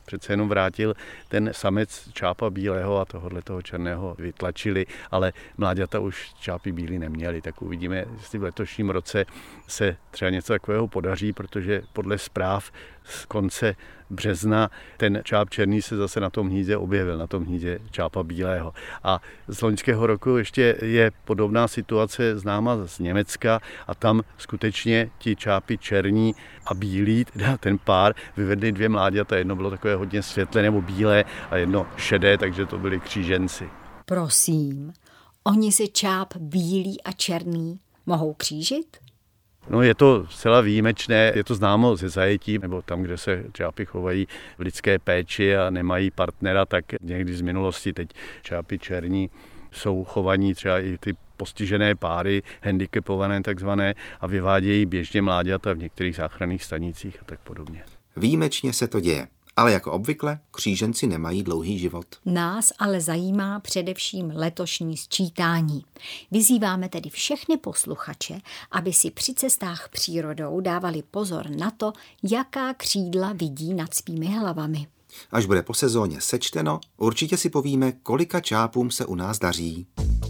přece jenom vrátil ten samec čápa bílého a tohohle toho černého vytlačili, ale mláďata už čápy bílý neměli. Tak uvidíme, jestli v letošním roce se třeba něco takového podaří, protože podle zpráv z konce března ten čáp černý se zase na tom hnízdě objevil, na tom hnízdě čápa bílého. A z loňského roku ještě je podobná situace známa z Německa a tam skutečně ti čápy černí a bílí, teda ten pár, vyvedli dvě mláďata, jedno bylo takové hodně světlé nebo bílé a jedno šedé, takže to byli kříženci. Prosím, oni se čáp bílý a černý mohou křížit? No je to zcela výjimečné, je to známo ze zajetí, nebo tam, kde se čápy chovají v lidské péči a nemají partnera, tak někdy z minulosti teď čápy černí jsou chovaní třeba i ty postižené páry, handicapované takzvané, a vyvádějí běžně mláďata v některých záchranných stanicích a tak podobně. Výjimečně se to děje. Ale jako obvykle kříženci nemají dlouhý život. Nás ale zajímá především letošní sčítání. Vyzýváme tedy všechny posluchače, aby si při cestách přírodou dávali pozor na to, jaká křídla vidí nad svými hlavami. Až bude po sezóně sečteno, určitě si povíme, kolika čápům se u nás daří.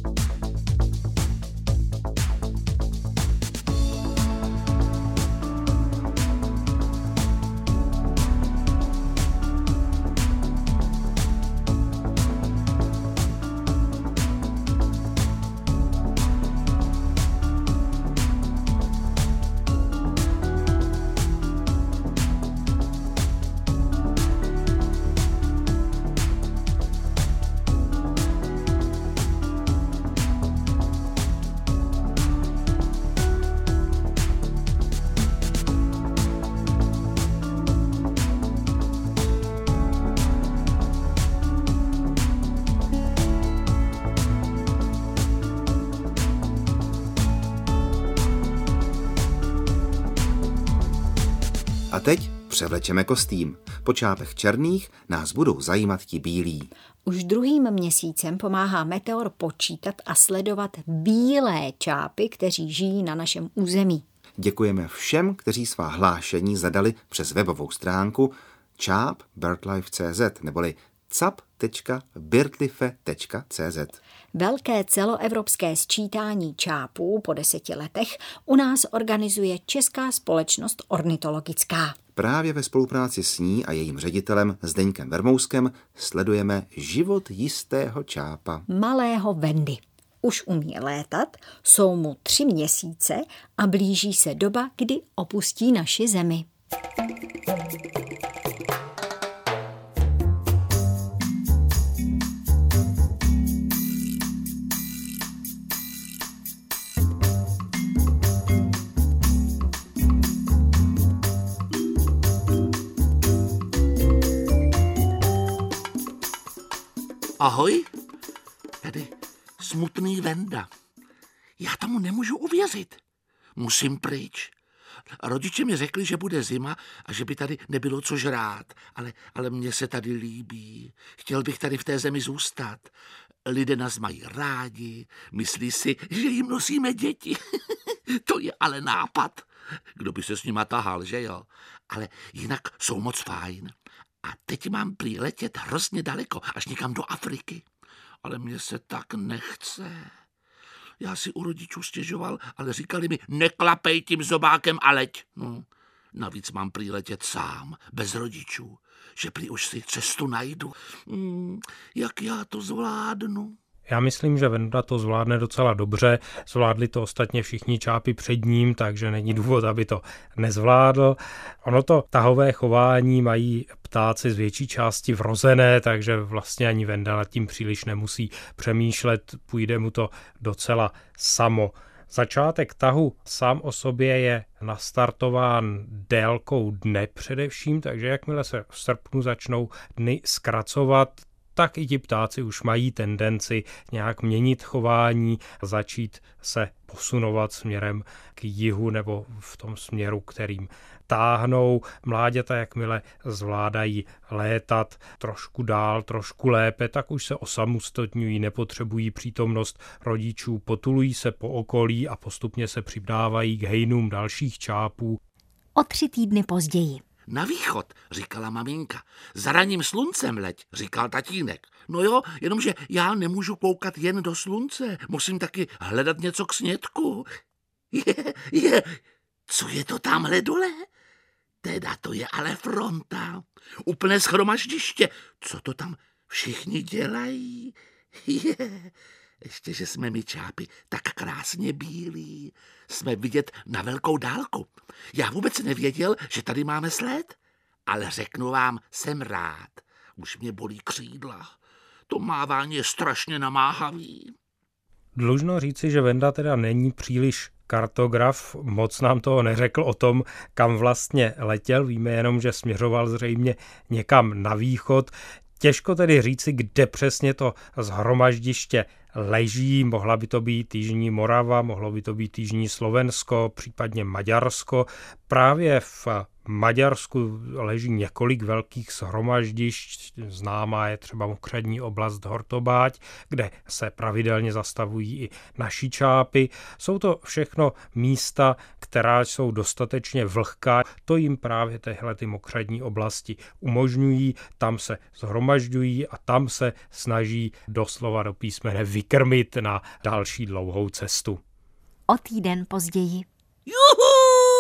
A teď převlečeme kostým. Po čápech černých nás budou zajímat ti bílí. Už druhým měsícem pomáhá Meteor počítat a sledovat bílé čápy, kteří žijí na našem území. Děkujeme všem, kteří svá hlášení zadali přes webovou stránku čáp birdlife tečka cé zet neboli cap tečka birdlife tečka cé zet. Velké celoevropské sčítání čápů po deseti letech u nás organizuje Česká společnost ornitologická. Právě ve spolupráci s ní a jejím ředitelem Zdeňkem Vermouskem sledujeme život jistého čápa. Malého Vendy. Už umí létat, jsou mu tři měsíce a blíží se doba, kdy opustí naši zemi. Ahoj, tady smutný Venda. Já tomu nemůžu uvěřit. Musím pryč. Rodiče mi řekli, že bude zima a že by tady nebylo co žrát, ale, ale mně se tady líbí. Chtěl bych tady v té zemi zůstat. Lidé nás mají rádi, myslí si, že jim nosíme děti. To je ale nápad. Kdo by se s nima tahal, že jo? Ale jinak jsou moc fajn. A teď mám prý letět hrozně daleko, až někam do Afriky. Ale mně se tak nechce. Já si u rodičů stěžoval, ale říkali mi, neklapej tím zobákem a leď. No, navíc mám prý letět sám, bez rodičů, že prý už si cestu najdu. Hmm, jak já to zvládnu? Já myslím, že Venda to zvládne docela dobře, zvládli to ostatně všichni čápy před ním, takže není důvod, aby to nezvládl. Ono to tahové chování mají ptáci z větší části vrozené, takže vlastně ani Venda nad tím příliš nemusí přemýšlet, půjde mu to docela samo. Začátek tahu sám o sobě je nastartován délkou dne především, takže jakmile se v srpnu začnou dny zkracovat, tak i ti ptáci už mají tendenci nějak měnit chování, začít se posunovat směrem k jihu nebo v tom směru, kterým táhnou. Mláďata, jakmile zvládají létat trošku dál, trošku lépe, tak už se osamostatňují, nepotřebují přítomnost rodičů, potulují se po okolí a postupně se přidávají k hejnům dalších čápů. O tři týdny později. Na východ, říkala maminka. Za ranním sluncem leď, říkal tatínek. No jo, jenomže já nemůžu koukat jen do slunce, musím taky hledat něco k snědku. Je, je, co je to tamhle dole? Teda to je ale fronta, úplné shromaždiště. Co to tam všichni dělají? Je, ještě, že jsme my čápi tak krásně bílí. Jsme vidět na velkou dálku. Já vůbec nevěděl, že tady máme sled, ale řeknu vám, jsem rád. Už mě bolí křídla. To mávání je strašně namáhavý. Dlužno říci, že Venda teda není příliš kartograf, moc nám toho neřekl o tom, kam vlastně letěl. Víme jenom, že směřoval zřejmě někam na východ. Těžko tedy říci, kde přesně to shromaždiště leží. Mohla by to být jižní Morava, mohlo by to být jižní Slovensko, případně Maďarsko. Právě v Maďarsku leží několik velkých shromaždišť. Známá je třeba mokřadní oblast Hortobáť, kde se pravidelně zastavují i naši čápy. Jsou to všechno místa, která jsou dostatečně vlhká. To jim právě tyhle ty mokřadní oblasti umožňují. Tam se shromažďují a tam se snaží doslova do písmene vykrmit na další dlouhou cestu. O týden později. Juhu!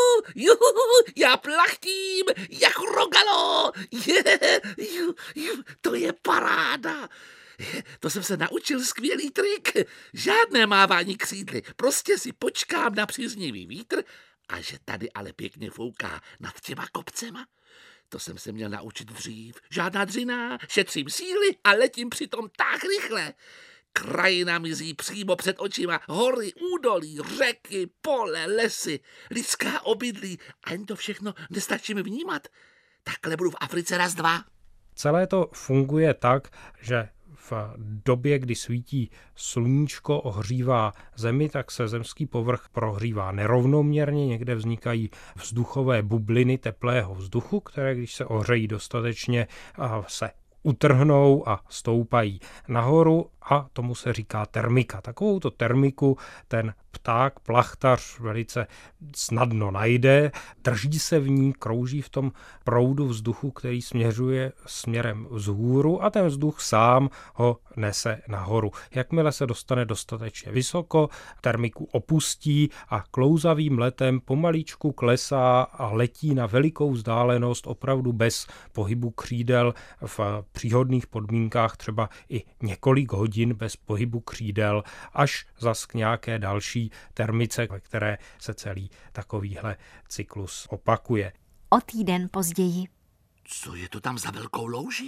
Juhu, já plachtím, jak rogalo. Je, ju, ju, to je paráda. Je, to jsem se naučil skvělý trik. Žádné mávání křídly, prostě si počkám na příznivý vítr a že tady ale pěkně fouká nad těma kopcema. To jsem se měl naučit dřív. Žádná dřina, šetřím síly a letím přitom tak rychle. Krajina mizí přímo před očima, hory, údolí, řeky, pole, lesy, lidská obydlí a jen to všechno nestačím vnímat. Takhle budu v Africe raz, dva. Celé to funguje tak, že v době, kdy svítí sluníčko, ohřívá zemi, tak se zemský povrch prohřívá nerovnoměrně, někde vznikají vzduchové bubliny teplého vzduchu, které když se ohřejí dostatečně, se utrhnou a stoupají nahoru a tomu se říká termika. Takovouto termiku ten pták, plachtař velice snadno najde, drží se v ní, krouží v tom proudu vzduchu, který směřuje směrem vzhůru a ten vzduch sám ho nese nahoru. Jakmile se dostane dostatečně vysoko, termiku opustí a klouzavým letem pomalíčku klesá a letí na velikou vzdálenost opravdu bez pohybu křídel v příhodných podmínkách třeba i několik hodin bez pohybu křídel, až zas k nějaké další termice, ve které se celý takovýhle cyklus opakuje. O týden později. Co je to tam za velkou louži?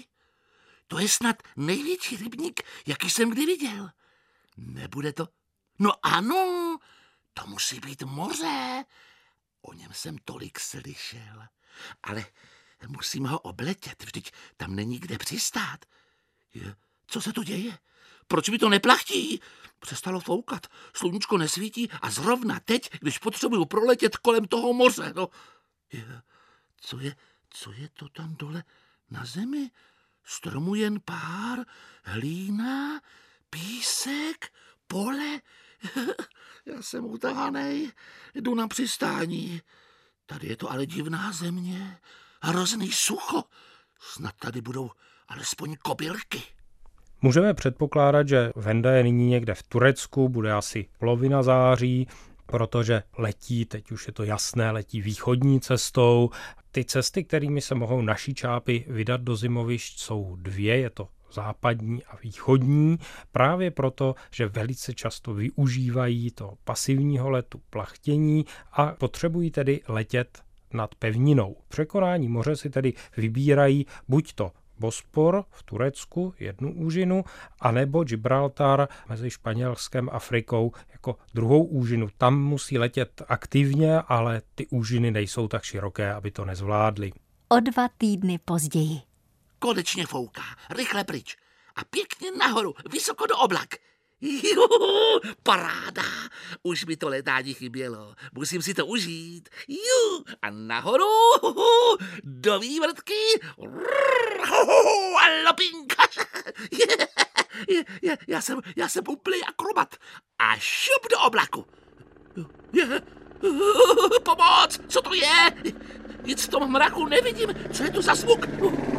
To je snad největší rybník, jaký jsem kdy viděl. Nebude to? No ano, to musí být moře. O něm jsem tolik slyšel. Ale musím ho obletět, vždyť tam není kde přistát. Je, co se tu děje? Proč mi to neplachtí? Přestalo foukat, sluníčko nesvítí a zrovna teď, když potřebuju proletět kolem toho moře. No, je, co je, co je to tam dole na zemi? Stromů jen pár, hlína, písek, pole. Já jsem utahanej, jdu na přistání. Tady je to ale divná země, hrozný sucho. Snad tady budou alespoň kobylky. Můžeme předpokládat, že Venda je nyní někde v Turecku, bude asi polovina září, protože letí, teď už je to jasné, letí východní cestou. Ty cesty, kterými se mohou naši čápy vydat do zimovišť, jsou dvě, je to západní a východní, právě proto, že velice často využívají to pasivního letu plachtění a potřebují tedy letět nad pevninou. Překonání moře si tedy vybírají buď to Bospor v Turecku, jednu úžinu, anebo Gibraltar mezi Španělskem a Afrikou jako druhou úžinu. Tam musí letět aktivně, ale ty úžiny nejsou tak široké, aby to nezvládli. O dva týdny později. Konečně fouká, rychle pryč a pěkně nahoru, vysoko do oblak. Juhu, paráda, už mi to letání chybělo, musím si to užít. Juhu, a nahoru, do vývrtky, a lopinka. Je, je, je, já jsem, já jsem úplný akrobat a šup do oblaku. Je, Pomoc! Co to je? Nic v tom mraku nevidím. Co je to za zvuk?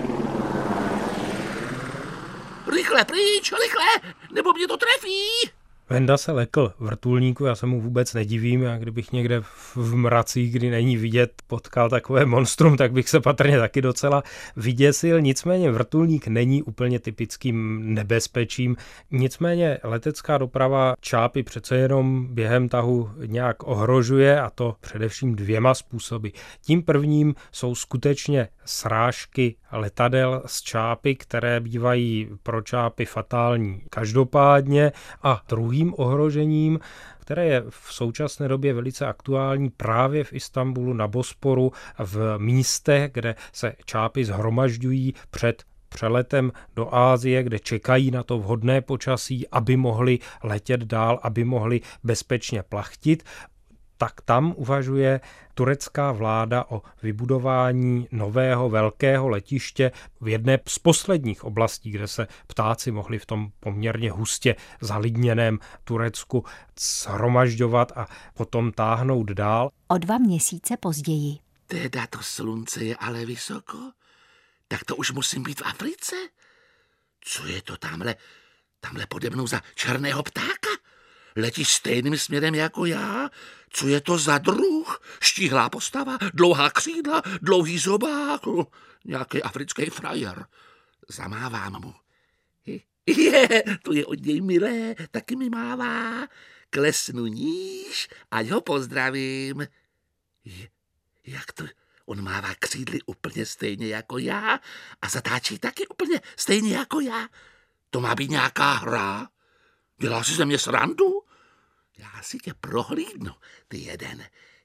Rychle pryč, rychle, nebo mě to trefí. Venda se lekl vrtulníku, já se mu vůbec nedivím, a kdybych někde v mracích, kdy není vidět, potkal takové monstrum, tak bych se patrně taky docela vyděsil. Nicméně vrtulník není úplně typickým nebezpečím. Nicméně letecká doprava čápy přece jenom během tahu nějak ohrožuje, a to především dvěma způsoby. Tím prvním jsou skutečně srážky letadel z čápy, které bývají pro čápy fatální každopádně, a druhým ohrožením, které je v současné době velice aktuální právě v Istanbulu, na Bosporu, v místech, kde se čápy shromažďují před přeletem do Asie, kde čekají na to vhodné počasí, aby mohli letět dál, aby mohli bezpečně plachtit, tak tam uvažuje turecká vláda o vybudování nového velkého letiště v jedné z posledních oblastí, kde se ptáci mohli v tom poměrně hustě zalidněném Turecku shromažďovat a potom táhnout dál. O dva měsíce později. Teda to slunce je ale vysoko? Tak to už musím být v Africe? Co je to tamhle, tamhle pode mnou za černého ptáka? Letí stejným směrem jako já? Co je to za druh? Štíhlá postava, dlouhá křídla, dlouhý zobák, nějaký africký frajer. Zamávám mu. Je, to je od něj milé, taky mi mává. Klesnu níž, ať ho pozdravím. Je, jak to? On mává křídly úplně stejně jako já a zatáčí taky úplně stejně jako já. To má být nějaká hra? Dělá si ze mě srandu? Já si tě prohlídnu, ty jeden.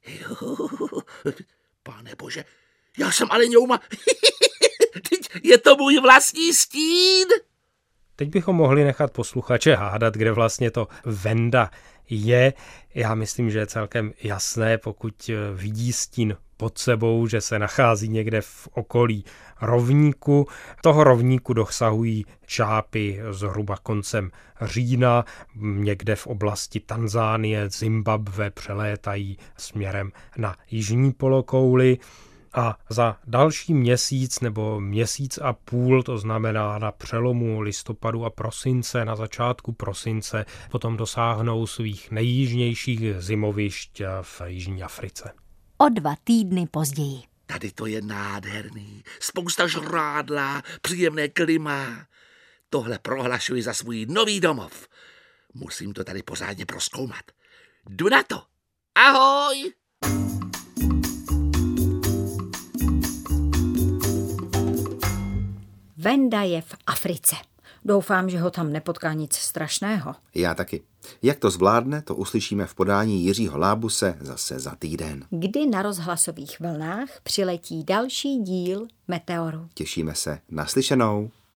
Pane bože, já jsem ale ňouma. Je to můj vlastní stín. Teď bychom mohli nechat posluchače hádat, kde vlastně to Venda je. Já myslím, že je celkem jasné, pokud vidí stín pod sebou, že se nachází někde v okolí rovníku. Toho rovníku dosahují čápy zhruba koncem října, někde v oblasti Tanzánie, Zimbabwe přelétají směrem na jižní polokouli. A za další měsíc nebo měsíc a půl, to znamená na přelomu listopadu a prosince, na začátku prosince, potom dosáhnou svých nejjižnějších zimovišť v Jižní Africe. O dva týdny později. Tady to je nádherný, spousta žrádla, příjemné klima. Tohle prohlašuji za svůj nový domov. Musím to tady pořádně prozkoumat. Jdu na to. Ahoj! Venda je v Africe. Doufám, že ho tam nepotká nic strašného. Já taky. Jak to zvládne, to uslyšíme v podání Jiřího Lábuse zase za týden. Kdy na rozhlasových vlnách přiletí další díl Meteoru. Těšíme se na slyšenou.